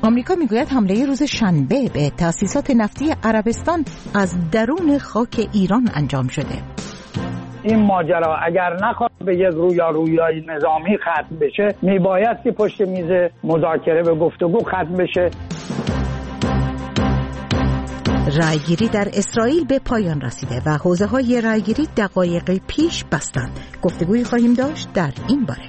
آمریکا میگوید حمله روز شنبه به تأسیسات نفتی عربستان از درون خاک ایران انجام شده. این ماجرا اگر نخواد به یک رویارویی نظامی ختم بشه، میباید که پشت میز مذاکره به گفتگو ختم بشه. رأیگیری در اسرائیل به پایان رسیده و حوزه‌های رأیگیری دقایقی پیش بستند. گفتگویی خواهیم داشت در این باره.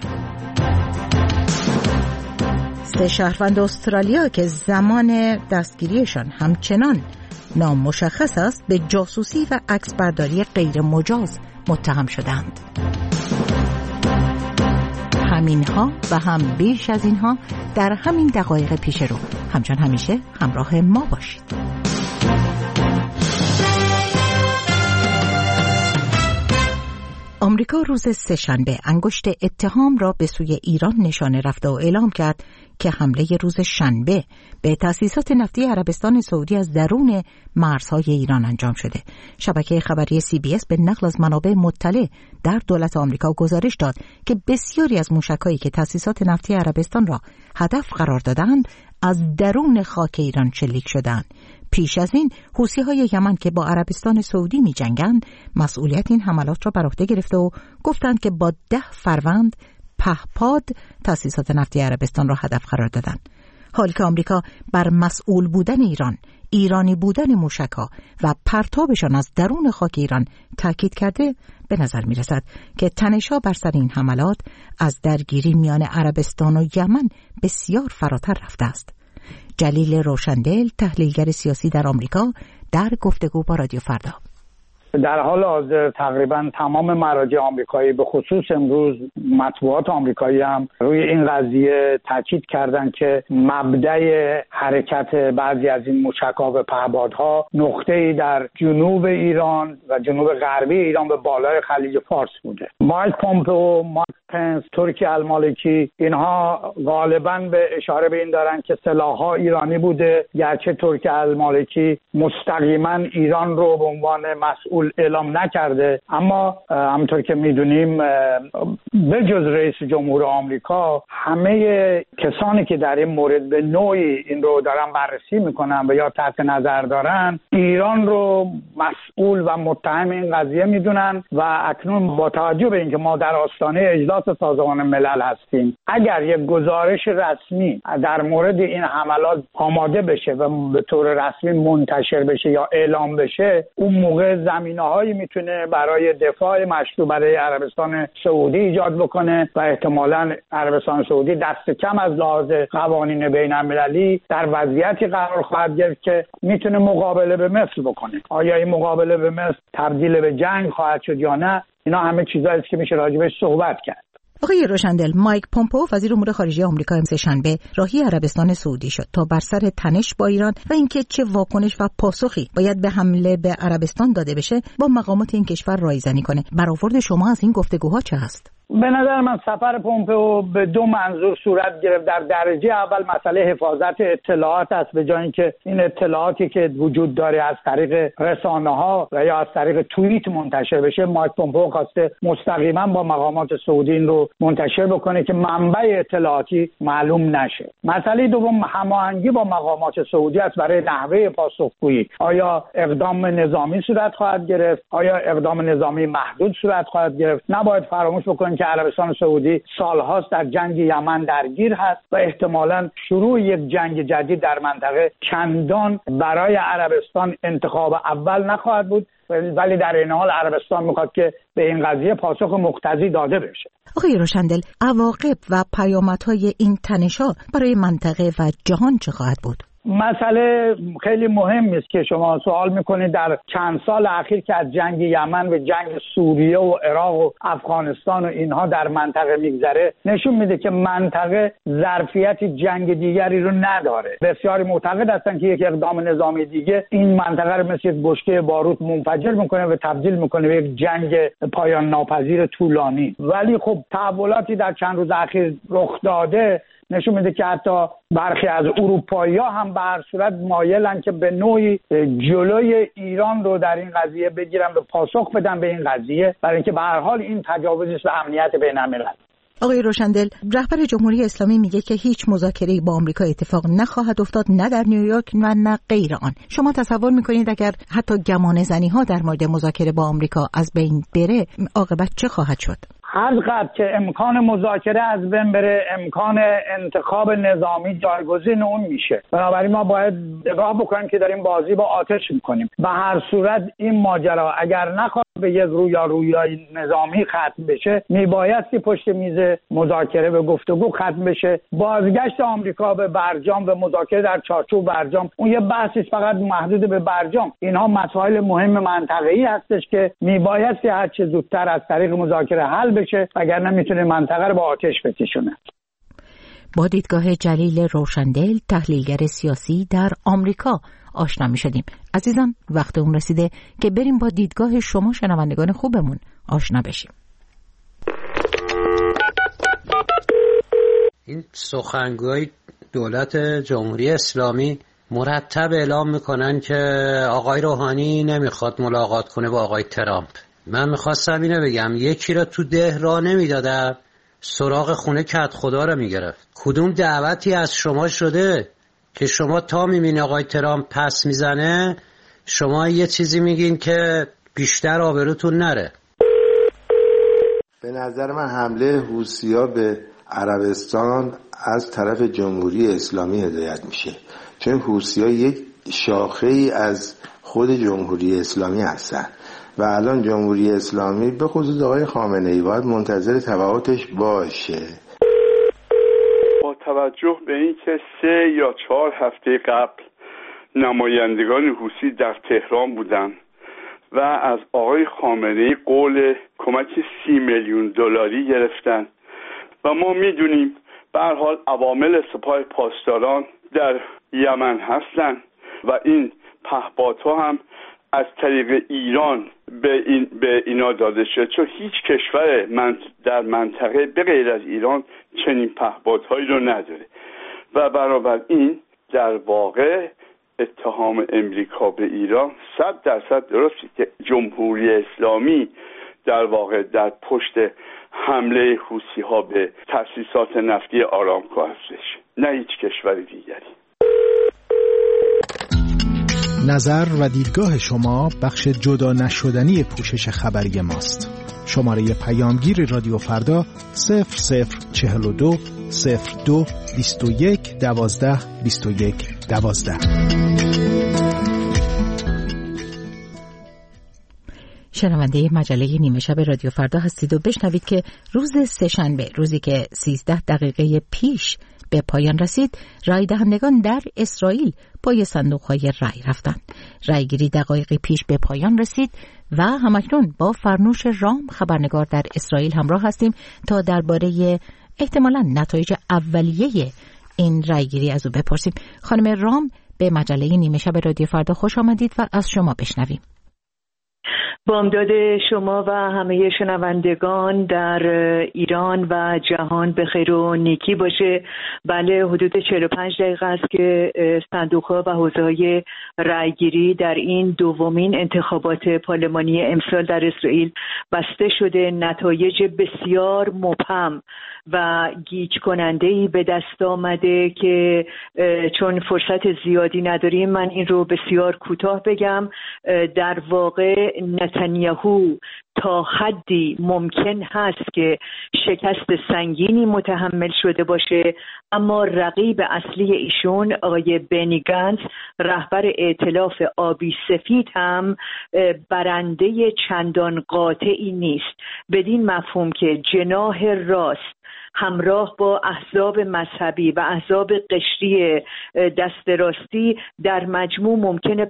3 شهروند استرالیا که زمان دستگیریشان همچنان نامشخص است، به جاسوسی و عکسبرداری غیر مجاز متهم شدند. همینها و هم بیش از اینها در همین دقایق پیش رو. همچون همیشه همراه ما باشید. آمریکا روز سه‌شنبه انگشت اتهام را به سوی ایران نشانه رفته و اعلام کرد که حمله روز شنبه به تأسیسات نفتی عربستان سعودی از درون مرزهای ایران انجام شده. شبکه خبری CBS به نقل از منابع مطلع در دولت آمریکا گزارش داد که بسیاری از موشک‌هایی که تأسیسات نفتی عربستان را هدف قرار دادند از درون خاک ایران شلیک شدند. پیش از این حوثی‌های یمن که با عربستان سعودی می‌جنگند مسئولیت این حملات را بر عهده گرفته و گفتند که با 10 فروند پهپاد تأسیسات نفتی عربستان را هدف قرار دادند. حالی که آمریکا بر مسئول بودن ایران، ایرانی بودن موشک‌ها و پرتابشان از درون خاک ایران تاکید کرده، به نظر می‌رسد که تنش‌ها بر سر این حملات از درگیری میان عربستان و یمن بسیار فراتر رفته است. جلیل روشندل، تحلیلگر سیاسی در آمریکا، در گفتگو با رادیو فردا: در حال حاضر تقریبا تمام مراجع آمریکایی به خصوص امروز مطبوعات آمریکایی هم روی این قضیه تاکید کردند که مبدأ حرکت بعضی از این موشک‌ها و پهپادها نقطه‌ای در جنوب ایران و جنوب غربی ایران به بالای خلیج فارس بوده. مایک پومپئو، مایک پنس، ترکی المالکی، اینها غالباً به اشاره به این دارن که سلاح‌ها ایرانی بوده، گرچه ترکی المالکی مستقیما ایران رو به عنوان مسئول اعلام نکرده، اما همونطور که میدونیم به جز رئیس جمهور آمریکا همه کسانی که در این مورد به نوعی این رو دارن بررسی میکنن و یا تحت نظر دارن، ایران رو مسئول و متهم این قضیه میدونن و اکنون با توجه به اینکه ما در آستانه اجلاس سازمان ملل هستیم، اگر یک گزارش رسمی در مورد این حملات آماده بشه و به طور رسمی منتشر بشه یا اعلام بشه، اون موقع زمینه‌هایی میتونه برای دفاع مشروع برای عربستان سعودی ایجاد بکنه و احتمالاً عربستان سعودی دست کم از لحاظ قوانین بین‌المللی در وضعیتی قرار خواهد گرفت که میتونه مقابله به مصر بکنه. آیا این مقابله به مصر تبدیل به جنگ خواهد شد یا نه؟ اینا همه چیزایی است که میشه راجبش صحبت کرد. آقای روشندل، مایک پومپئو وزیر امور خارجه آمریکا امروز شنبه راهی عربستان سعودی شد تا بر سر تنش با ایران و اینکه چه واکنش و پاسخی باید به حمله به عربستان داده بشه با مقامات این کشور رایزنی کنه. برآورد شما از این گفتگوها چه هست؟ به نظر من سفر پومپئو به 2 منظور صورت گرفت. در درجه اول مسئله حفاظت اطلاعات است، به جای اینکه این اطلاعاتی که وجود داره از طریق رسانه‌ها و یا از طریق توییت منتشر بشه، مایک پومپئو خواسته مستقیما با مقامات سعودی این رو منتشر بکنه که منبع اطلاعاتی معلوم نشه. مسئله دوم هماهنگی با مقامات سعودی است برای نحوه پاسخگویی. آیا اقدام نظامی صورت خواهد گرفت؟ آیا اقدام نظامی محدود صورت خواهد گرفت؟ نباید فراموش بکنیم که عربستان سعودی سالهاست در جنگ یمن درگیر هست و احتمالاً شروع یک جنگ جدید در منطقه چندان برای عربستان انتخاب اول نخواهد بود، ولی در این حال عربستان میخواد که به این قضیه پاسخ مقتضی داده بشه. آقای روشندل، عواقب و پیامدهای این تنش‌ها برای منطقه و جهان چه خواهد بود؟ مسئله خیلی مهمی است که شما سوال میکنید. در چند سال اخیر که از جنگ یمن و جنگ سوریه و عراق و افغانستان و اینها در منطقه میگذره، نشون میده که منطقه ظرفیت جنگ دیگری رو نداره. بسیاری معتقد هستن که یک اقدام نظامی دیگه این منطقه رو مثل یک بشکه باروت منفجر میکنه و تبدیل میکنه به یک جنگ پایان ناپذیر طولانی. ولی خب تحولاتی در چند روز اخیر رخ داده نشون میده که حتی برخی از اروپایی‌ها هم به هر صورت مایلن که به نوعی جلوی ایران رو در این قضیه بگیرن و پاسخ بدن به این قضیه، برای اینکه به هر حال این تجاوزی به امنیت بین‌الملل. آقای روشندل، رهبر جمهوری اسلامی میگه که هیچ مذاکره‌ای با آمریکا اتفاق نخواهد افتاد، نه در نیویورک و نه غیر آن. شما تصور میکنید اگر حتی گمان زنی ها در مورد مذاکره با آمریکا از بین بره، عاقبت چه خواهد شد؟ هر قدر که امکان مذاکره از بین بره، امکان انتخاب نظامی جایگزین اون میشه. بنابراین ما باید نگاه بکنیم که داریم بازی با آتش میکنیم. به هر صورت این ماجرا اگر نخواد به یک رویای نظامی ختم بشه، میبایستی پشت میز مذاکره به گفتگو ختم بشه. بازگشت آمریکا به برجام و مذاکره در چارچوب برجام، اون یه بحثی فقط محدود به برجام. اینها مسائل مهم منطقه‌ای هستش که میبایستی هر چه زودتر از طریق مذاکره حل بشه، وگرنه میتونه منطقه رو به آتش بکشونه. با دیدگاه جلیل روشندل، تحلیلگر سیاسی در آمریکا آشنا می شدیم. عزیزان، وقت اون رسیده که بریم با دیدگاه شما شنوندگان خوبمون آشنا بشیم. این سخنگوی دولت جمهوری اسلامی مرتب اعلام میکنن که آقای روحانی نمیخواد ملاقات کنه با آقای ترامپ. من میخواستم اینو بگم، یکی را تو ده راه نمیدادم، سراغ خونه کت خدا رو میگرفت. کدوم دعوتی از شما شده که شما تا میبینی آقای ترامپ پس میزنه شما یه چیزی میگین که بیشتر آبروتون نره؟ به نظر من حمله حوثی‌ها به عربستان از طرف جمهوری اسلامی هدایت میشه، چون حوثی‌ها یک شاخه‌ای از خود جمهوری اسلامی هستن و الان جمهوری اسلامی به خصوص آقای خامنه‌ای باید منتظر تبعاتش باشه. با توجه به اینکه 3 یا 4 هفته قبل نمایندگان حوثی در تهران بودند و از آقای خامنه‌ای قول کمک 30 میلیون دلاری گرفتن و ما میدونیم به هر حال عوامل سپاه پاسداران در یمن هستند و این پهپادها هم از طریق ایران به اینا داده شد، چون هیچ کشور در منطقه به غیر از ایران چنین پهپادهایی رو نداره و بنابراین در واقع اتهام امریکا به ایران 100% درسته که جمهوری اسلامی در واقع در پشت حمله حوثی‌ها به تأسیسات نفتی آرامکو هستش، نه هیچ کشور دیگری. نظر و دیدگاه شما بخش جدا نشدنی پوشش خبری ماست. شماره پیامگیر رادیو فردا 0042 02 21 12 21 12. شنونده مجله نیمه شب رادیو فردا هستید و بشنوید که روز سه‌شنبه، روزی که 13 دقیقه پیش به پایان رسید، رای دهندگان در اسرائیل پای صندوق‌های رای رفتند. رایگیری دقایقی پیش به پایان رسید و همکنون با فرنوش رام، خبرنگار در اسرائیل، همراه هستیم تا درباره احتمالاً نتایج اولیه این رایگیری از او بپرسیم. خانم رام، به مجله نیمه شب رادیو فردا خوش آمدید و از شما بشنویم. بامداد شما و همه شنوندگان در ایران و جهان به خیر و نیکی باشه. بله، حدود 45 دقیقه است که صندوق‌ها و حوزه‌های رأیگیری در این دومین انتخابات پارلمانی امسال در اسرائیل بسته شده. نتایج بسیار مبهم و گیج کننده‌ای به دست آمده که چون فرصت زیادی نداریم من این رو بسیار کوتاه بگم. در واقع نتانیاهو تا حدی ممکن هست که شکست سنگینی متحمل شده باشه، اما رقیب اصلی ایشون آقای بنی گانتز، رهبر ائتلاف آبی سفید، هم برنده چندان قاطعی نیست، بدین مفهوم که جناح راست همراه با احزاب مذهبی و احزاب قشری دست راستی در مجموع ممکنه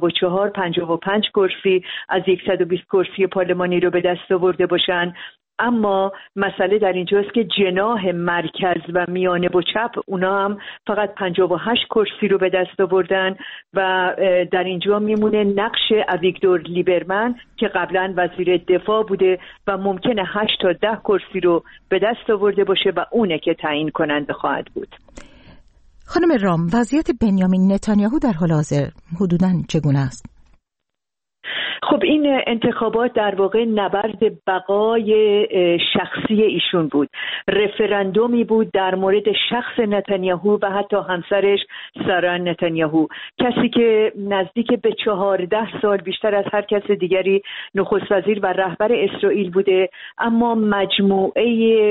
54-55 کرسی از 120 کرسی پارلمانی رو به دست آورده باشن. اما مسئله در اینجاست که جناح مرکز و میانه و چپ اونا هم فقط 58 کرسی رو به دست آوردن و در اینجا میمونه نقش اویگدور لیبرمن که قبلا وزیر دفاع بوده و ممکنه 8 تا 10 کرسی رو به دست آورده باشه و اونه که تعیین کننده خواهد بود. خانم رام، وضعیت بنیامین نتانیاهو در حال حاضر حدوداً چگونه است؟ خب این انتخابات در واقع نبرد بقای شخصی ایشون بود. رفراندومی بود در مورد شخص نتانیاهو و حتی همسرش سارا نتانیاهو، کسی که نزدیک به 14 سال بیشتر از هر کس دیگری نخست وزیر و رهبر اسرائیل بوده، اما مجموعه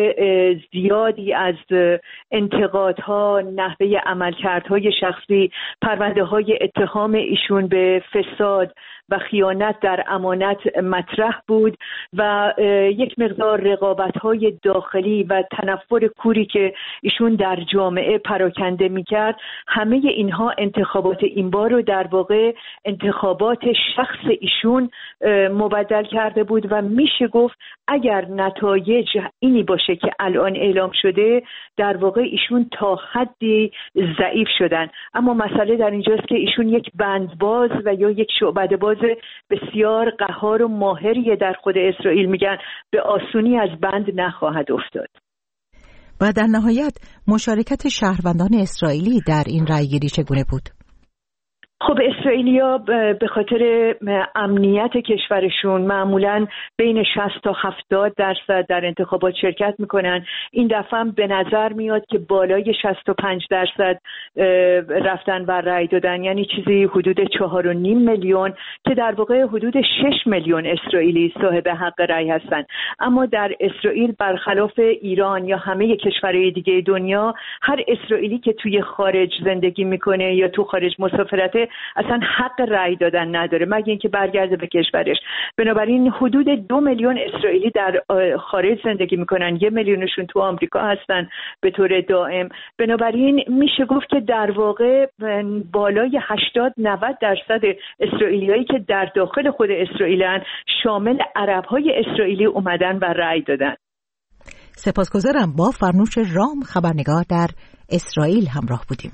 زیادی از انتقادها، نحوه عملکردهای شخصی، پرونده‌های اتهام ایشون به فساد و خیانت در امانت مطرح بود و یک مقدار رقابت‌های داخلی و تنفر کوری که ایشون در جامعه پراکنده می‌کرد، همه اینها انتخابات این بار رو در واقع انتخابات شخص ایشون مبدل کرده بود و میشه گفت اگر نتایج اینی باشه که الان اعلام شده، در واقع ایشون تا حدی ضعیف شدن. اما مسئله در اینجاست که ایشون یک بندباز و یا یک شعبده‌باز بسیار قهار و ماهریه در خود اسرائیل، میگن به آسونی از بند نخواهد افتاد. و در نهایت مشارکت شهروندان اسرائیلی در این رأیگیری چگونه بود؟ خب اسرائیلیا به خاطر امنیت کشورشون معمولاً بین 60 تا 70% در انتخابات شرکت میکنن. این دفعه هم به نظر میاد که بالای 65% رفتن و رأی دادن، یعنی چیزی حدود 4.5 میلیون که در واقع حدود 6 میلیون اسرائیلی صاحب حق رأی هستن. اما در اسرائیل برخلاف ایران یا همه کشورهای دیگه دنیا، هر اسرائیلی که توی خارج زندگی میکنه یا تو خارج مسافرته اصلا حق رأی دادن نداره مگه اینکه برگرده به کشورش. بنابراین حدود 2 میلیون اسرائیلی در خارج زندگی میکنن، 1 میلیونشون تو آمریکا هستن به طور دائم. بنابراین میشه گفت که در واقع بالای 80-90% اسرائیلیایی که در داخل خود اسرائیلن شامل عربهای اسرائیلی اومدن و رأی دادن. سپاسگزارم. با فرنوش رام خبرنگار در اسرائیل همراه بودیم.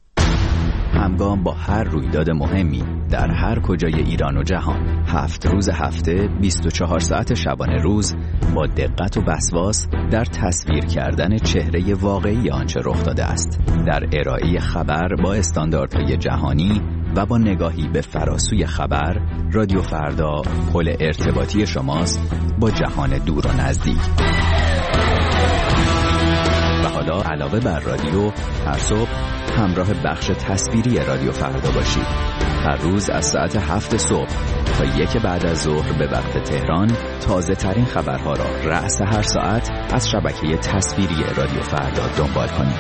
همگام با هر رویداد مهمی در هر کجای ایران و جهان، 7 روز هفته 24 ساعت شبانه روز با دقت و وسواس در تصویر کردن چهره واقعی آنچه رخ داده است، در ارائه خبر با استانداردهای جهانی و با نگاهی به فراسوی خبر، رادیو فردا پل ارتباطی شماست با جهان دور و نزدیک. و حالا علاوه بر رادیو، هر صبح همراه بخش تصویری رادیو فردا باشید. هر روز از ساعت 7 صبح تا 1 بعد از ظهر به وقت تهران، تازه ترین خبرها را رأس هر ساعت از شبکه تصویری رادیو فردا دنبال کنید.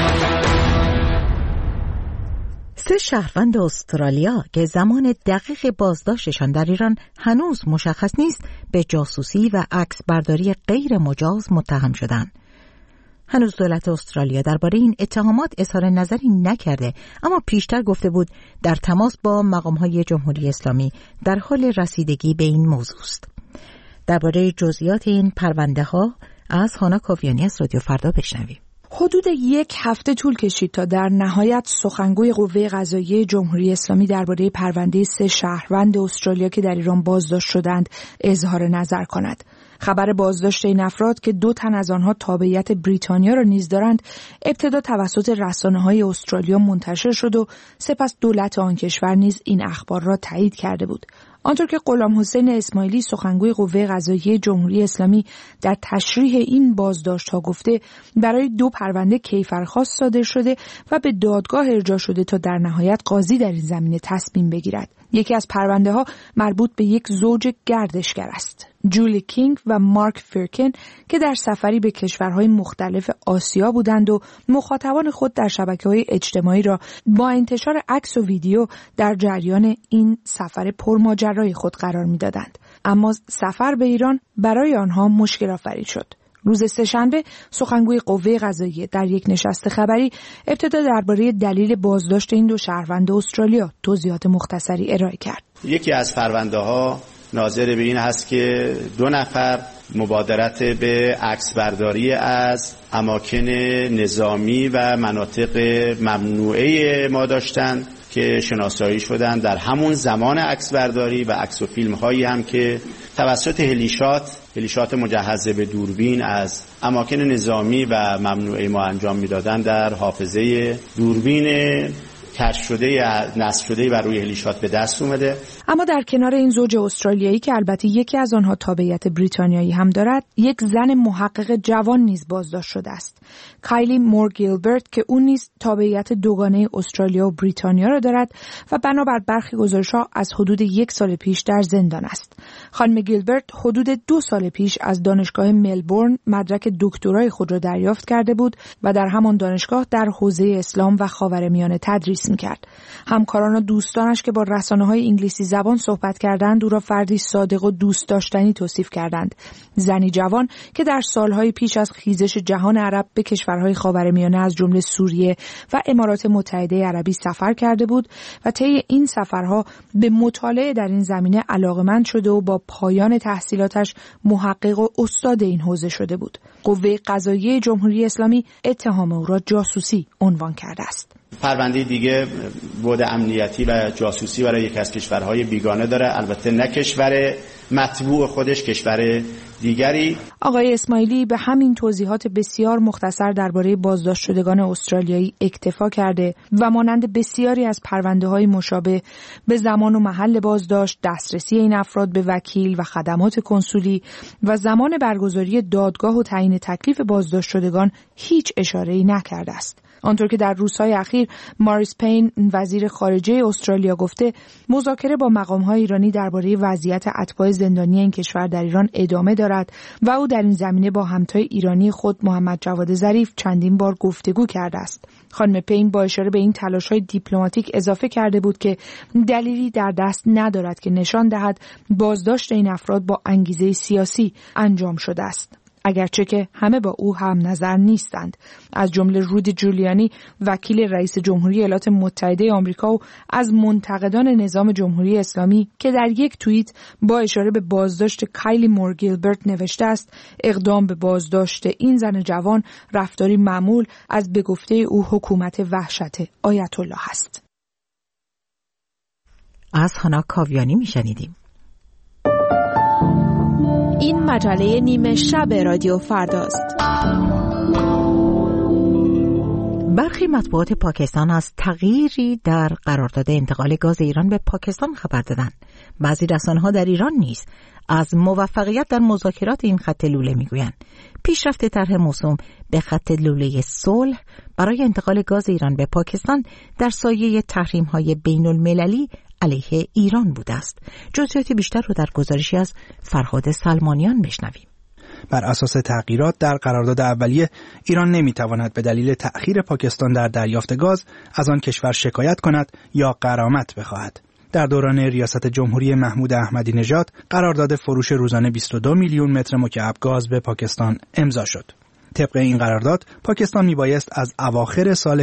3 شهروند استرالیا که زمان دقیق بازداشتشان در ایران هنوز مشخص نیست، به جاسوسی و عکس برداری غیر مجاز متهم شدند. هنوز دولت استرالیا درباره این اتهامات اظهار نظری نکرده، اما پیشتر گفته بود در تماس با مقام‌های جمهوری اسلامی در حال رسیدگی به این موضوع است. درباره جزئیات این پرونده‌ها از هانا کاویانی از رادیو فردا بشنویم. حدود 1 هفته طول کشید تا در نهایت سخنگوی قوه قضاییه جمهوری اسلامی درباره پرونده 3 شهروند استرالیا که در ایران بازداشت شدند اظهار نظر کند. خبر بازداشت این افراد که 2 تن از آنها تابعیت بریتانیا را نیز دارند، ابتدا توسط رسانه‌های استرالیا منتشر شد و سپس دولت آن کشور نیز این اخبار را تایید کرده بود. آنطور که غلام حسین اسماعیلی سخنگوی قوه قضاییه جمهوری اسلامی در تشریح این بازداشت‌ها گفته، برای 2 پرونده کیفرخواست صادر شده و به دادگاه ارجاع شده تا در نهایت قاضی در این زمینه تصمیم بگیرد. یکی از پرونده‌ها مربوط به یک زوج گردشگر است، جولی کینگ و مارک فرکن، که در سفری به کشورهای مختلف آسیا بودند و مخاطبان خود در شبکه‌های اجتماعی را با انتشار عکس و ویدیو در جریان این سفر پرماجرای خود قرار می‌دادند. اما سفر به ایران برای آنها مشکل آفرین شد. روز سه‌شنبه سخنگوی قوه قضاییه در یک نشست خبری ابتدا درباره دلیل بازداشت این 2 شهروند استرالیا توضیحات مختصری ارائه کرد. یکی از پرونده‌ها ناظر به این هست که 2 نفر مبادرت به عکسبرداری از اماکن نظامی و مناطق ممنوعه ما داشتند که شناسایی شدند در همون زمان عکسبرداری و عکس و فیلم هایی هم که توسط هلیشات مجهز به دوربین از اماکن نظامی و ممنوعه ما انجام میدادند در حافظه دوربین کشف شده نصب شده بر روی هلیشات به دست اومده. اما در کنار این زوج استرالیایی که البته یکی از آنها تابعیت بریتانیایی هم دارد، یک زن محقق جوان نیز بازداشت شده است. کایلی مور گیلبرت که اون نیز تابعیت دوگانه استرالیا و بریتانیا را دارد و بنابر برخی گزارش‌ها از حدود 1 سال پیش در زندان است. خانم گیلبرت حدود 2 سال پیش از دانشگاه ملبورن مدرک دکترای خود را دریافت کرده بود و در همان دانشگاه در حوزه اسلام و خاورمیانه تدریس می‌کرد. همکاران و دوستانش که با رسانه‌های انگلیسی زبان صحبت کردند او را فردی صادق و دوست داشتنی توصیف کردند. زنی جوان که در سالهای پیش از خیزش جهان عرب به کشورهای خاورمیانه از جمله سوریه و امارات متحده عربی سفر کرده بود و طی این سفرها به مطالعه در این زمینه علاقه‌مند شده و با پایان تحصیلاتش محقق و استاد این حوزه شده بود. قوه قضاییه جمهوری اسلامی اتهام او را جاسوسی عنوان کرده است. پرونده دیگه بود امنیتی و جاسوسی برای یک از کشورهای بیگانه داره، البته نه کشور مطبوع خودش، کشور دیگری. آقای اسماعیلی به همین توضیحات بسیار مختصر درباره بازداشت شدگان استرالیایی اکتفا کرده و مانند بسیاری از پرونده‌های مشابه به زمان و محل بازداشت، دسترسی این افراد به وکیل و خدمات کنسولی و زمان برگزاری دادگاه و تعیین تکلیف بازداشت شدگان هیچ اشاره‌ای نکرده است. آنطور که در روزهای اخیر ماریس پین وزیر خارجه استرالیا گفته، مذاکره با مقام‌های ایرانی درباره وضعیت اتباع زندانی این کشور در ایران ادامه دارد و او در این زمینه با همتای ایرانی خود محمد جواد ظریف چندین بار گفتگو کرده است. خانم پین با اشاره به این تلاش‌های دیپلماتیک اضافه کرده بود که دلیلی در دست ندارد که نشان دهد بازداشت این افراد با انگیزه سیاسی انجام شده است. اگرچه که همه با او هم نظر نیستند. از جمله رودی جولیانی وکیل رئیس جمهوری ایالات متحده آمریکا و از منتقدان نظام جمهوری اسلامی که در یک توییت با اشاره به بازداشت کایلی مور گیلبرت نوشته است اقدام به بازداشت این زن جوان رفتاری معمول از به گفته او حکومت وحشت آیت الله است. از هانا کاویانی میشنیدیم. این مجله نیمه شب رادیو فرداست. برخی مطبوعات پاکستان از تغییری در قرارداد انتقال گاز ایران به پاکستان خبر دادند. بعضی رسانه‌ها در ایران نیز از موفقیت در مذاکرات این خط لوله میگویند. پیشرفت طرح موسوم به خط لوله صلح برای انتقال گاز ایران به پاکستان در سایه تحریم‌های بین‌المللی علیه ایران بوده است. جزئیات بیشتر رو در گزارشی از فرهاد سلمانیان بشنویم. بر اساس تغییرات در قرارداد اولیه، ایران نمیتواند به دلیل تأخیر پاکستان در دریافت گاز از آن کشور شکایت کند یا غرامت بخواهد. در دوران ریاست جمهوری محمود احمدی نژاد، قرارداد فروش روزانه 22 میلیون متر مکعب گاز به پاکستان امضا شد. طبق این قرارداد، پاکستان میبایست از اواخر سال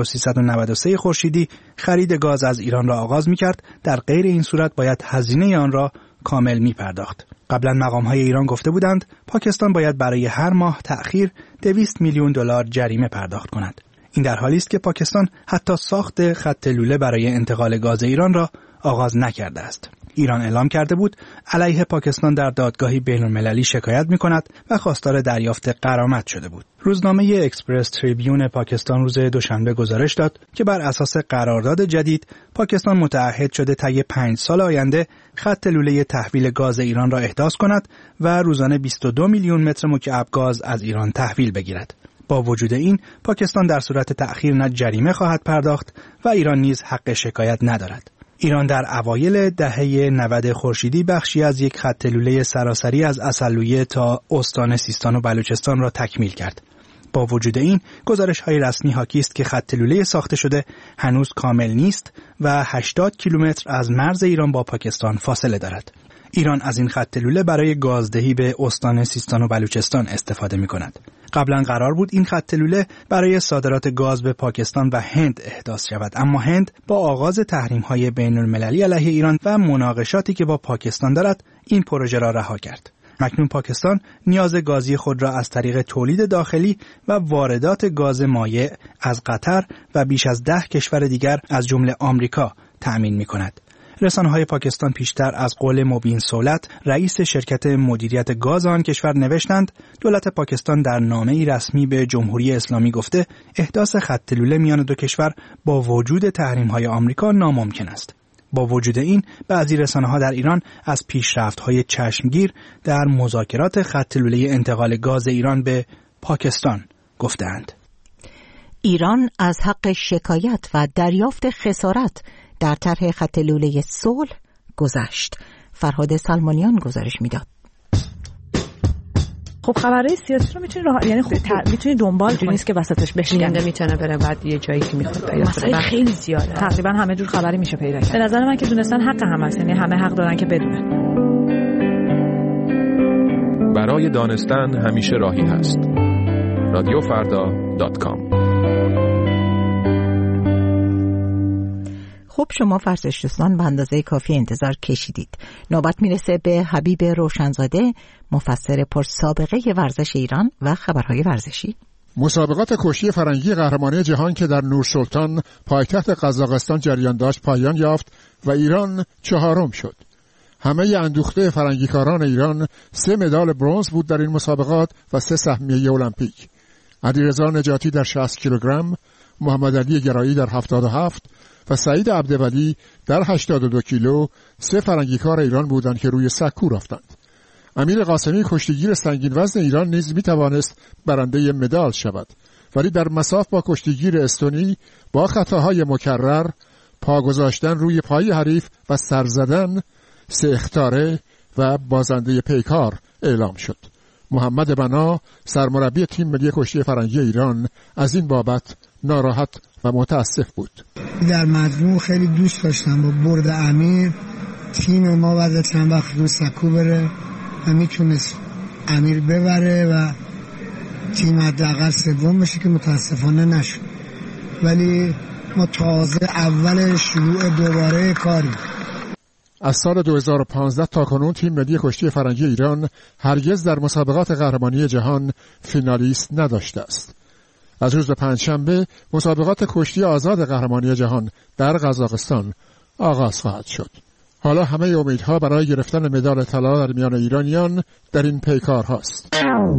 1393 خورشیدی خرید گاز از ایران را آغاز میکرد، در غیر این صورت باید هزینه آن را کامل میپرداخت. قبلا مقام‌های ایران گفته بودند پاکستان باید برای هر ماه تأخیر 200 میلیون دلار جریمه پرداخت کند. این در حالی است که پاکستان حتی ساخت خط لوله برای انتقال گاز ایران را آغاز نکرده است. ایران اعلام کرده بود علیه پاکستان در دادگاهی بین‌المللی شکایت می‌کند و خواستار دریافت غرامت شده بود. روزنامه اکسپرس تریبیون پاکستان روز دوشنبه گزارش داد که بر اساس قرارداد جدید پاکستان متعهد شده طی 5 سال آینده خط لوله تحویل گاز ایران را احداث کند و روزانه 22 میلیون متر مکعب گاز از ایران تحویل بگیرد. با وجود این، پاکستان در صورت تأخیر نه جریمه خواهد پرداخت و ایران نیز حق شکایت ندارد. ایران در اوایل دهه 90 خورشیدی بخشی از یک خط لوله سراسری از عسلویه تا استان سیستان و بلوچستان را تکمیل کرد. با وجود این، گزارش‌های رسمی حاکی است که خط لوله ساخته شده هنوز کامل نیست و 80 کیلومتر از مرز ایران با پاکستان فاصله دارد. ایران از این خط لوله برای گازدهی به استان سیستان و بلوچستان استفاده می‌کند. قبلا قرار بود این خط لوله برای صادرات گاز به پاکستان و هند احداث شود، اما هند با آغاز تحریم‌های بین‌المللی علیه ایران و مناقشاتی که با پاکستان دارد این پروژه را رها کرد. مکنون پاکستان نیاز گازی خود را از طریق تولید داخلی و واردات گاز مایع از قطر و بیش از 10 کشور دیگر از جمله آمریکا تأمین می‌کند. رسانه‌های پاکستان پیشتر از قول مبین سولت رئیس شرکت مدیریت گاز آن کشور نوشتند دولت پاکستان در نامه‌ای رسمی به جمهوری اسلامی گفته احداث خط لوله میان دو کشور با وجود تحریم‌های آمریکا ناممکن است. با وجود این بعضی رسانه‌ها در ایران از پیشرفت‌های چشمگیر در مذاکرات خط لوله انتقال گاز ایران به پاکستان گفتند. ایران از حق شکایت و دریافت خسارت در طرح خط لوله صلح گذشت. فرهاد سلمانیان گزارش میداد. خب خبرهای سیاسی رو میتونی دنبال کنی، نیست که وسطش بشکنه، میتونه بره بعد یه جایی که میخواد پیدا کنه. خیلی زیاده، تقریبا همه جور خبری میشه پیدا کرد. به نظر من که دونستن حق همه است، یعنی همه حق دارن که بدونن. برای دانستن همیشه راهی هست. رادیوفردا.com. خب شما ورزش دوستان به اندازه کافی انتظار کشیدید. نوبت میرسه به حبیب روشنزاده، مفسر پرسابقه ورزش ایران و خبرهای ورزشی. مسابقات کشتی فرنگی قهرمانی جهان که در نورسلطان پایتخت قزاقستان جریان داشت پایان یافت و ایران چهارم شد. همه اندوخته فرنگیکاران ایران 3 مدال برنز بود در این مسابقات و 3 سهمیه المپیک. علیرضا نجاتی در 60 کیلوگرم، محمد علی گرایی در 77 و سعید عبدولی در 82 کیلو 3 فرنگیکار ایران بودند که روی سکو رفتند. امیر قاسمی کشتیگیر سنگین وزن ایران نیز می توانست برنده مدال شود، ولی در مصاف با کشتیگیر استونی با خطاهای مکرر، پا گذاشتن روی پای حریف و سر زدن 3 اخطاره و بازنده پیکار اعلام شد. محمد بنا سرمربی تیم ملی کشتی فرنگی ایران از این بابت ناراحت و متاسف بود. در مجموع خیلی دوست داشتم با برد امیر تیم ما بعد چند وقت رو سکو بره و میتونست امیر ببره و تیم حداقل سوم بشه که متاسفانه نشد، ولی ما تازه اول شروع دوباره کاری. از سال 2015 تا کنون تیم ملی کشتی فرنگی ایران هرگز در مسابقات قهرمانی جهان فینالیست نداشته است. از روز پنجشنبه مسابقات کشتی آزاد قهرمانی جهان در قزاقستان آغاز خواهد شد. حالا همه امیدها برای گرفتن مدال طلا در میان ایرانیان در این پیکار هاست.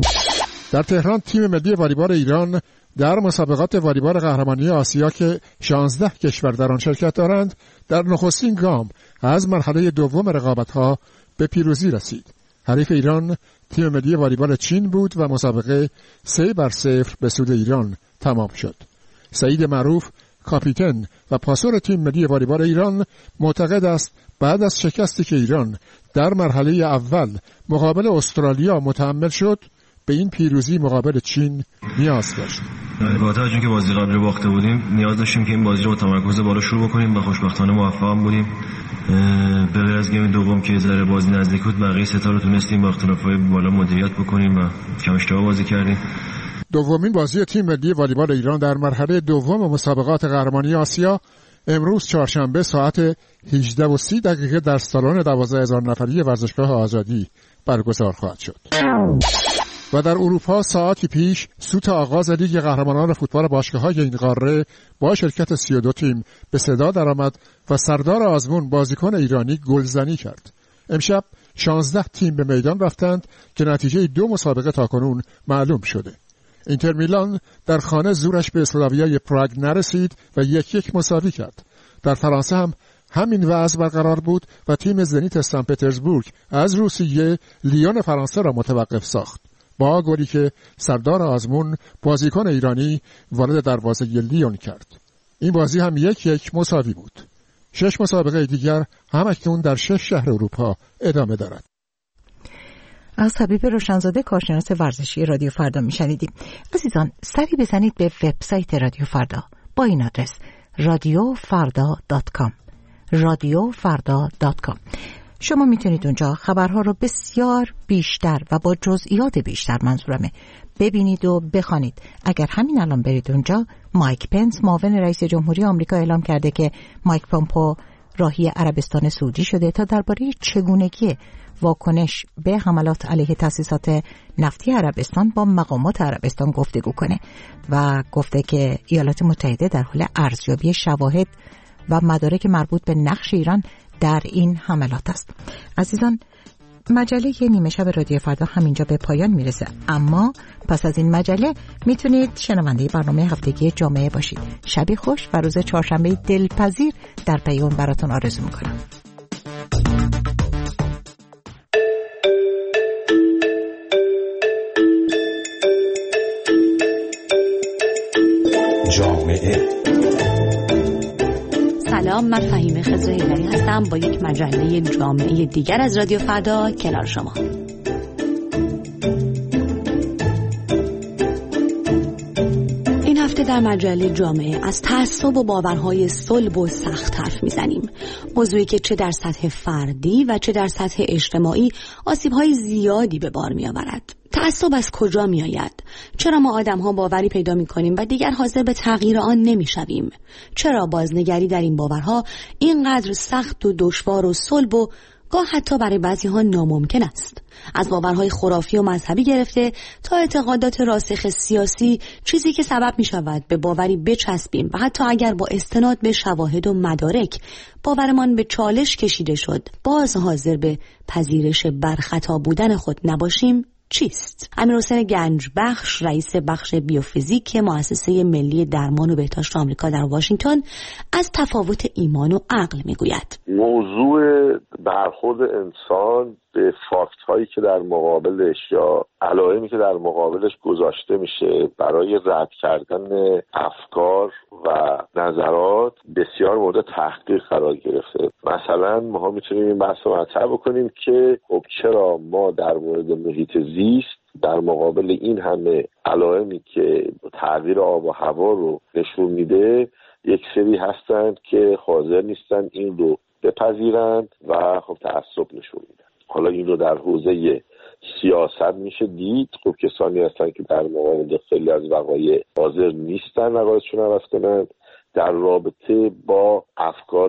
در تهران تیم ملی والیبال ایران در مسابقات والیبال قهرمانی آسیا که 16 کشور در آن شرکت دارند در نخستین گام از مرحله دوم رقابت‌ها به پیروزی رسید. حریف ایران تیم ملی والیبال چین بود و مسابقه 3-0 به سود ایران تمام شد. سعید معروف کاپیتان و پاسور تیم ملی والیبال ایران معتقد است بعد از شکستی که ایران در مرحله اول مقابل استرالیا متحمل شد به این پیروزی مقابل چین نیاز داشت. با توجه که بازی قبل رو باخته بودیم نیاز داشتیم که این بازی رو با تمرکز بالا شروع بکنیم و خوشبختانه موفق بودیم. به غیر از گیم دوم که ذره بازی نزدیک بود بقیه ستا رو تونستیم با اختلافات بالا مدیریت بکنیم و کم اشتباه بازی کردیم. دومین بازی تیم ملی والیبال ایران در مرحله دوم مسابقات قهرمانی آسیا امروز چهارشنبه ساعت 18:30 در سالن 12,000 نفری ورزشگاه آزادی برگزار خواهد شد. و در اروپا ساعتی پیش سوت آغاز لیگ قهرمانان فوتبال باشگاه‌های این قاره با شرکت 32 تیم به صدا درآمد و سردار آزمون بازیکن ایرانی گلزنی کرد. امشب 16 تیم به میدان رفتند که نتیجه 2 مسابقه تاکنون معلوم شده. اینتر میلان در خانه زورش به اسلاویای پراگ نرسید و 1-1 مساوی کرد. در فرانسه هم همین وضع برقرار بود و تیم زنیت سن پترزبورگ از روسیه لیون فرانسه را متوقف ساخت. با گلی که سردار آزمون بازیکن ایرانی وارد دروازه لیون کرد. این بازی هم 1-1 مساوی بود. 6 مسابقه دیگر هم اکنون در 6 شهر اروپا ادامه دارد. از حبیب روشنزاده کارشناس ورزشی رادیو فردا میشنیدیم. عزیزان سری بزنید به وبسایت رادیو فردا با این آدرس radiofarda.com radiofarda.com. شما میتونید اونجا خبرها رو بسیار بیشتر و با جزئیات بیشتر منظورمه ببینید و بخوانید. اگر همین الان برید اونجا مایک پنس معاون رئیس جمهوری آمریکا اعلام کرده که مایک پامپو راهی عربستان سعودی شده تا درباره چگونگی واکنش به حملات علیه تأسیسات نفتی عربستان با مقامات عربستان گفتگو کنه و گفته که ایالات متحده در حال ارزیابی شواهد و مدارک مربوط به نقش ایران در این حملات است. عزیزان، مجله نیمه شب رادیو فردا همینجا به پایان میرسه، اما پس از این مجله میتونید شنونده برنامه هفتگی جامعه باشید. شبی خوش و روز چهارشنبه دلپذیر در پیام براتون آرزو میکنم. جامعه. سلام، من فهیمه خضره‌ایلری هستم با یک مجله جامعه دیگر از رادیو فردا کنار شما. این هفته در مجله جامعه از تعصب و باورهای صلب و سخت حرف میزنیم. موضوعی که چه در سطح فردی و چه در سطح اجتماعی آسیب‌های زیادی به بار می‌آورد. تعصب از کجا می‌آید؟ چرا ما آدم‌ها باوری پیدا می‌کنیم و دیگر حاضر به تغییر آن نمی‌شویم؟ چرا بازنگری در این باورها اینقدر سخت و دشوار و صلب و گاه حتی برای بعضی‌ها ناممکن است؟ از باورهای خرافی و مذهبی گرفته تا اعتقادات راسخ سیاسی، چیزی که سبب می‌شود به باوری بچسبیم و حتی اگر با استناد به شواهد و مدارک باورمان به چالش کشیده شد، باز حاضر به پذیرش برخطا بودن خود نباشیم. چیست؟ امیرحسین گنجبخش، رئیس بخش بیوفیزیک مؤسسه ملی درمان و بهداشت آمریکا در واشنگتن، از تفاوت ایمان و عقل میگوید. موضوع برخورد انسان به فاکت هایی که در مقابلش یا علائمی که در مقابلش گذاشته میشه برای رد کردن افکار و نظرات بسیار مورد تحقیق قرار گرفته. مثلا ما میتونیم این بحث رو مطرح بکنیم که خب چرا ما در مورد محیط زیست در مقابل این همه علائمی که تغییر آب و هوا رو نشون میده، یک سری هستند که حاضر نیستن این رو بپذیرند و خب تعصب نشون میدن. حالا این رو در حوزه سیاست میشه دید. خب کسانی هستن که در مقابل خیلی از وقایع حاضر نیستن نظرشون عوض کنن. در رابطه با افکار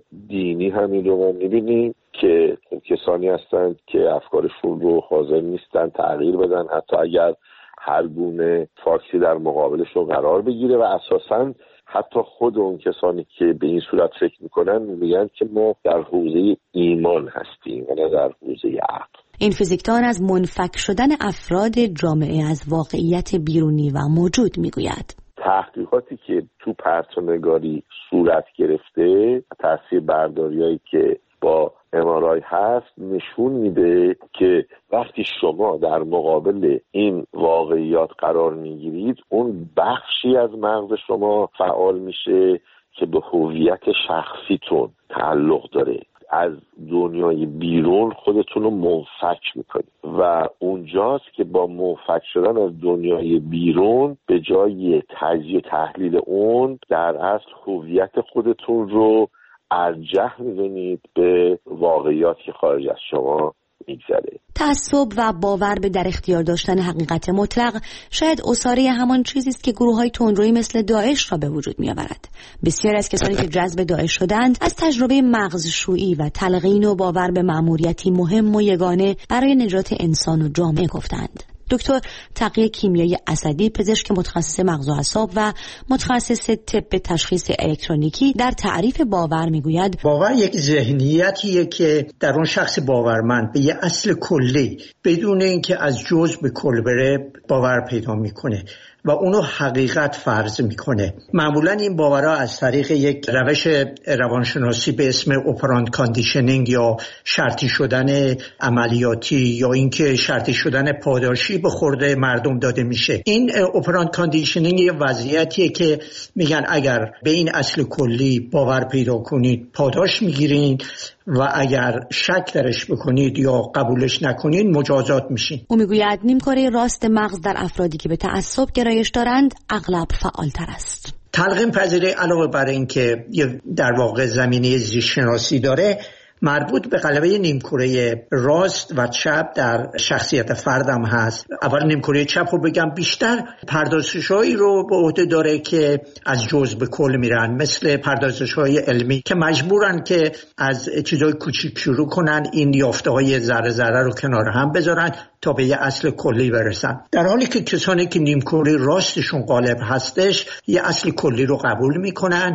دینی همین رو ما میبینیم که کسانی هستن که افکارشون رو حاضر نیستن تغییر بدن، حتی اگر هر گونه فاکسی در مقابلشون قرار بگیره، و اساساً حتی خود اون کسانی که به این صورت فکر میکنن میگن که ما در حوزه ایمان هستیم و نه در حوزه عقل. این فیزیکدان از منفک شدن افراد جامعه از واقعیت بیرونی و موجود میگوید. تحقیقاتی که تو پرتونگاری صورت گرفته، تاثیر برداریایی که با MRI هست، نشون میده که وقتی شما در مقابل این واقعیات قرار میگیرید، اون بخشی از مغز شما فعال میشه که به هویت شخصیتون تعلق داره. از دنیای بیرون خودتون رو منفک میکنید و اونجاست که با منفک شدن از دنیای بیرون به جای تجزیه تحلیل اون در اصل هویت خودتون رو ارجح میدونید به واقعیات که خارج از شما میگذره. تعصب و باور به در اختیار داشتن حقیقت مطلق شاید اساره همان چیزی است که گروه‌های تندرویی مثل داعش را به وجود می‌آورد. بسیاری از کسانی که جذب داعش شدند از تجربه مغزشویی و تلقین و باور به مأموریتی مهم و یگانه برای نجات انسان و جامعه گفتند. دکتر تقی کیمیایی اسدی، پزشک متخصص مغز و اعصاب و متخصص طب تشخیص الکترونیکی، در تعریف باور میگوید: باور یک ذهنیتیه که در اون شخص باورمند به یه اصل کلی بدون اینکه از جزء به کل بره باور پیدا میکنه و اونو حقیقت فرض میکنه. معمولا این باورها از طریق یک روش روانشناسی به اسم اپراند کاندیشنینگ یا شرطی شدن عملیاتی یا اینکه شرطی شدن پاداشی به خورده مردم داده میشه. این اپراند کاندیشنینگ یه وضعیتیه که میگن اگر به این اصل کلی باور پیدا کنید پاداش میگیرین و اگر شک درش بکنید یا قبولش نکنید مجازات میشین. او میگوید نیمکره راست مغز در افرادی که به تعصب گرایش دارند اغلب فعالتر است. تلقین پذیری علاوه بر این که در واقع زمینه زیست شناسی داره، مربوط به غلبه نیمکره راست و چپ در شخصیت فردم هست. اول نیمکره چپ رو بگم، بیشتر پردازش‌هایی رو به عهده داره که از جزء به کل میرن، مثل پردازش‌های علمی که مجبورن که از چیزای کوچیک شروع کنن، این یافته‌های ذره ذره رو کنار هم بذارن تا به یه اصل کلی برسن. در حالی که کسانی که نیمکره راستشون غالب هستش یه اصل کلی رو قبول میکنن،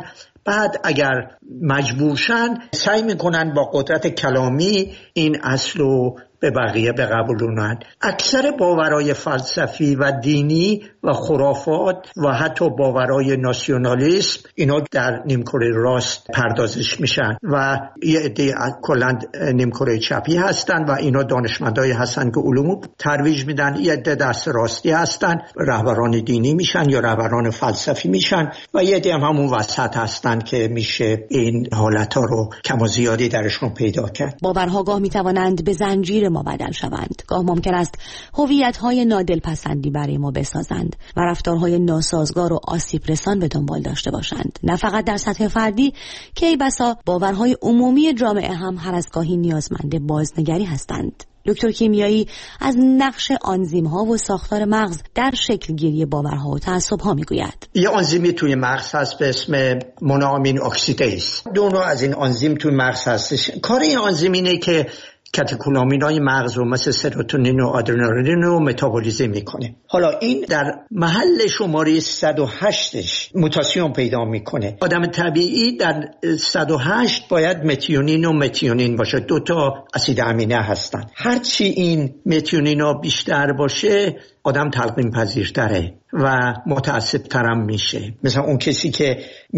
بعد اگر مجبورشن سعی میکنن با قدرت کلامی این اصل رو به بقیه بقبولونن. اکثر باورهای فلسفی و دینی و خرافات و حتی باورهای ناسیونالیسم اینا در نیمکره راست پردازش میشن و یه عده کلا نیمکره چپی هستن و اینا دانشمندایی هستن که علومو ترویج میدن. یه عده دست راستی هستن، رهبران دینی میشن یا رهبران فلسفی میشن و یه عده هم همون وسط هستن که میشه این حالتها رو کم و زیادی درشون پیدا کرد. باورها گاه میتوانند به زنجیر ما بدل شوند، گاه ممکن است هویت‌های نادلپسندی برای ما بسازند و رفتارهای ناسازگار و آسیب رسان به دنبال داشته باشند، نه فقط در سطح فردی که ای بسا باورهای عمومی جامعه هم هر از گاهی نیازمند بازنگری هستند. دکتر کیمیایی از نقش آنزیم‌ها و ساختار مغز در شکل گیری باورها و تعصب‌ها میگوید. یه آنزیمی توی مغز هست به اسم مونوآمین اکسیدیز. دو نوع از این آنزیم توی مغز هستش. کار این آنزیم اینه که کاتکولامین‌های مغز رو مثل سروتونین و آدرنالین رو متابولیزه میکنه. حالا این در محل شماره 108ش موتاسیون پیدا میکنه. آدم طبیعی در 108 باید متیونین و متیونین باشه، 2 تا اسید امینه هستن. هرچی این متیونینا بیشتر باشه آدم تلقین پذیرتره و متعصب‌ترم میشه. مثلا اون کسی که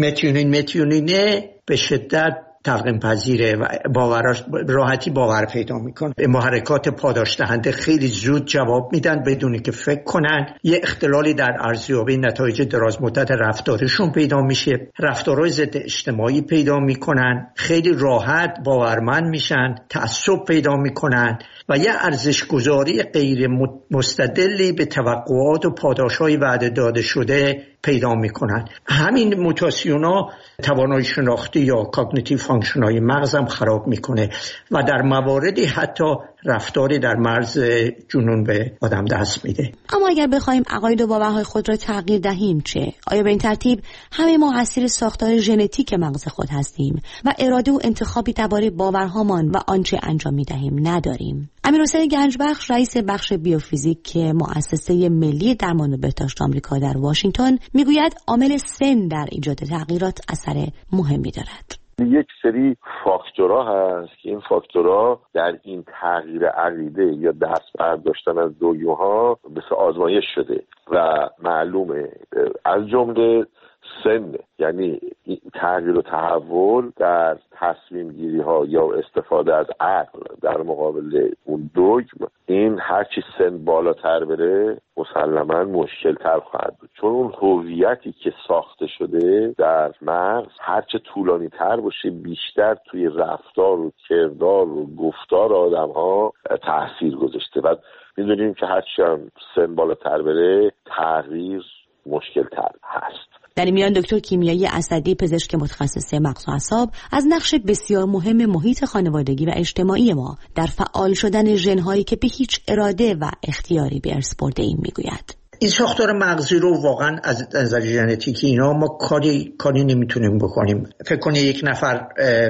متیونینه به شدت تلقین پذیره و باوراش راحتی باور پیدا میکنه. به محرکات پاداش دهنده خیلی زود جواب میدن بدون که فکر کنن. یه اختلالی در ارزیابی نتایج دراز مدت رفتارشون پیدا میشه. رفتارهای ضد اجتماعی پیدا میکنن، خیلی راحت باورمند میشن، تعصب پیدا میکنن و یه ارزش‌گذاری غیر مستدلی به توقعات و پاداش‌های وعده داده شده پیدا میکنن. همین موتاسیونا توانایی شناختی یا کاگنیتیو فانکشن‌های مغز هم خراب میکنه و در مواردی حتی رفتاری در مرز جنون به آدم دست میده. اما اگر بخوایم عقاید و باورهای خود را تغییر دهیم چه؟ آیا به این ترتیب همه ما اسیر ساختار ژنتیک مغز خود هستیم و اراده و انتخابی درباره باورهامان و آنچه انجام میدهیم نداریم؟ امیرحسین گنجبخش رئیس بخش بیوفیزیک مؤسسه ملی درمان و بهداشت آمریکا در واشنگتن میگوید عامل سن در ایجاد تغییرات اثر مهمی دارد. یک سری فاکتورها هست که این فاکتورها در این تغییر عقیده یا دست برداشتن از دویوها مثل آزمایش شده و معلومه، از جمله سن، یعنی تغییر و تحول در تصمیم گیری ها یا استفاده از عقل در مقابل اون دوگم، این هرچی سن بالاتر بره مسلماً مشکل تر خواهد بود، چون اون هویتی که ساخته شده در مغز هرچه طولانی تر باشه بیشتر توی رفتار و کردار و گفتار آدم ها تأثیر گذاشته و میدونیم که هرچی هم سن بالاتر بره تغییر مشکل تر هست. در این میان دکتر کیمیایی اسدی پزشک متخصص مغز و اعصاب از نقش بسیار مهم محیط خانوادگی و اجتماعی ما در فعال شدن ژن‌هایی که به هیچ اراده و اختیاری به ارث برده ایم میگوید. این ساختار مغزی رو واقعا از نظر ژنتیکی اینا ما کاری نمیتونیم بکنیم. فکر کنید یک نفر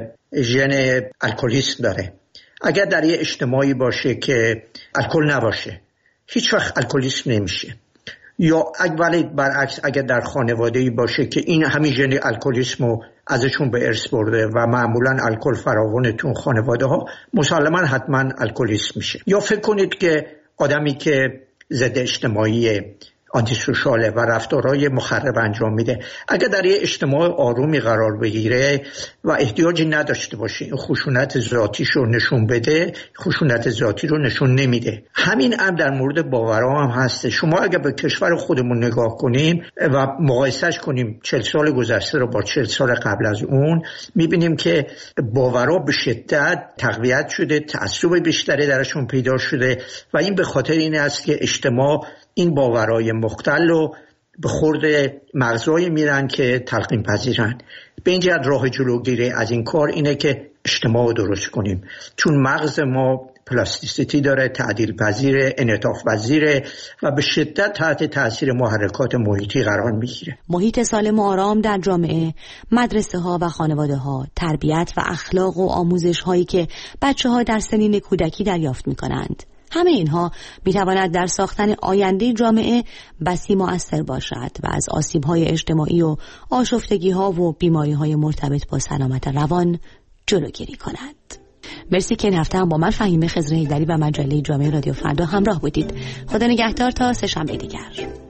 ژن الکلیسم داره، اگر در یه اجتماعی باشه که الکل نباشه هیچ وقت الکلیسم نمیشه، یا ولی برعکس اگر در خانواده‌ای باشه که این همین ژن الکلیسمو ازشون به ارث برده و معمولا الکل فراوانه تو خانواده ها مسلما حتما الکلیسم میشه. یا فکر کنید که آدمی که ضد اجتماعی آنتی سوشاله و رفتارهای مخرب انجام میده اگر در یه اجتماع آرومی قرار بگیره و احتیاجی نداشته باشه این خشونت ذاتیش رو نشون بده، خشونت ذاتی رو نشون نمیده. همین هم در مورد باورها هم هسته. شما اگر به کشور خودمون نگاه کنیم و مقایسهش کنیم 40 سال گذشته رو با 40 سال قبل از اون، میبینیم که باورها به شدت تقویت شده، تعصب بیشتری درشون پیدا شده و این به خاطر این است که اجتماع این باورهای مختل رو به خورد مغزایی میرن که تلقین پذیرن. به این جهت راه جلوگیری از این کار اینه که اجتماع رو درست کنیم، چون مغز ما پلاستیسیتی داره، تعدیل پذیره، انعطاف پذیره و به شدت تحت تاثیر محرکات محیطی قرار میگیره. محیط سالم و آرام در جامعه، مدرسه ها و خانواده ها، تربیت و اخلاق و آموزش هایی که بچه ها در سنین کودکی دریافت می کنند همه اینها میتواند در ساختن آینده جامعه بسی مؤثر باشد و از آسیب‌های اجتماعی و آشفتگی‌ها و بیماری‌های مرتبط با سلامت روان جلوگیری کند. مرسی که این هفته هم با من فهیمه خضر حیدری و مجله جامعه رادیو فردا همراه بودید. خدا نگهدار تا سه شنبه دیگر.